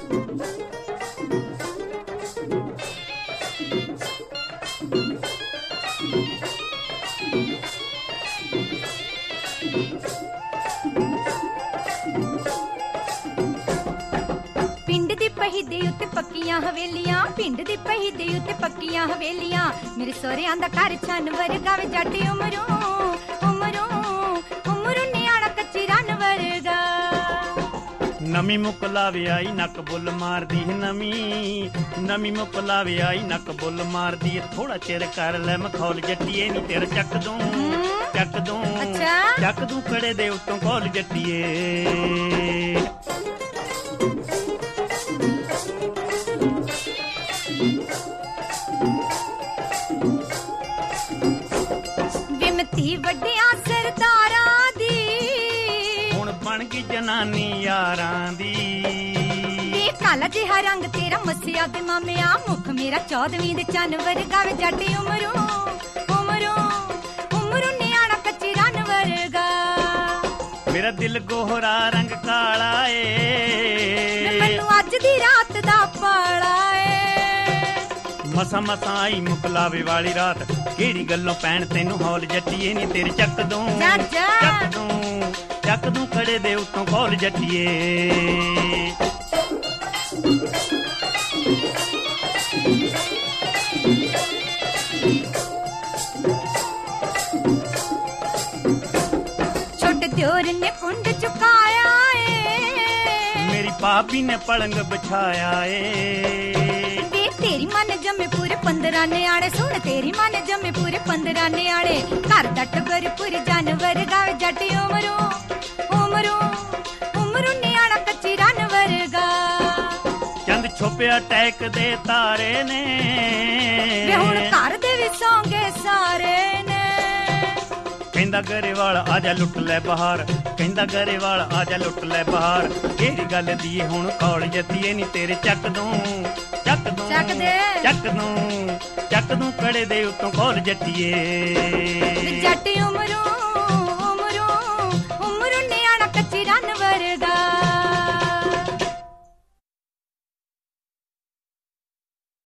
पिंड दी पहीदे उत्ते पक्कियां हवेलियां, पिंड दी पहीदे उत्ते पक्कियां हवेलियां, मेरे सोहरियां दा घर छन वर्गा वे जट उमरू उमरू उमरू नियाणा कच्ची रन वर्गा। नमी मुकलावे आई नक बुल मारदी नमी, नमी मुकलावे आई नक बुल मारदी, थोड़ा चिर कर ले मखौल जट्टीए नी तेरा चक दूं अच्छा चक दूं कड़े दे उत्तों कौल जट्टीए। विमती वड्डियां सरदारां दी हुण बन गई जनानी यारां दी। वे काला जिहा रंग तेरा मसिया दे मामिया, मुख मेरा 14वीं दे चन वर्गा वे जट उमरू उमरू उमरू नियाणा कच्ची रन वर्गा। मेरा दिल गोहरा रंग काला ए, मैनू अज दी रात दा पाला ए। मसा मसा आई मुकलावे वाली रात, केड़ी गल्लों पैण तैनू हौल जट्टीए नी तेरे चक दूं चक दूं कड़े दे उत्तों कौल जट्टीए। छोटे त्योर ने कुंड चुकाया ए, मेरी भाभी ने पलंग बिछाया ए। तेरी मन जमे पूरे 15 न्याणे, सुन तेरी मन जमे पूरे 15 न्याणे, घर दा टब्बर पूरे जानवर गावे जट उमरू उमरू उमरू नियाणा कच्ची रन वर्गा। चंद छुपिया टैक दे तारे ने, वे हुण घर दे वी सौंगे सारे ने। कहंदा गरेवाल आजा लुट ले बहार, कहंदा गरेवाल आजा लुट ले बहार, केड़ी गल दी हुण कौल जत्तीए नी तेरे चक दूं चक दूं कड़े दे उत्तों कौल जट्टीए। जट उमरू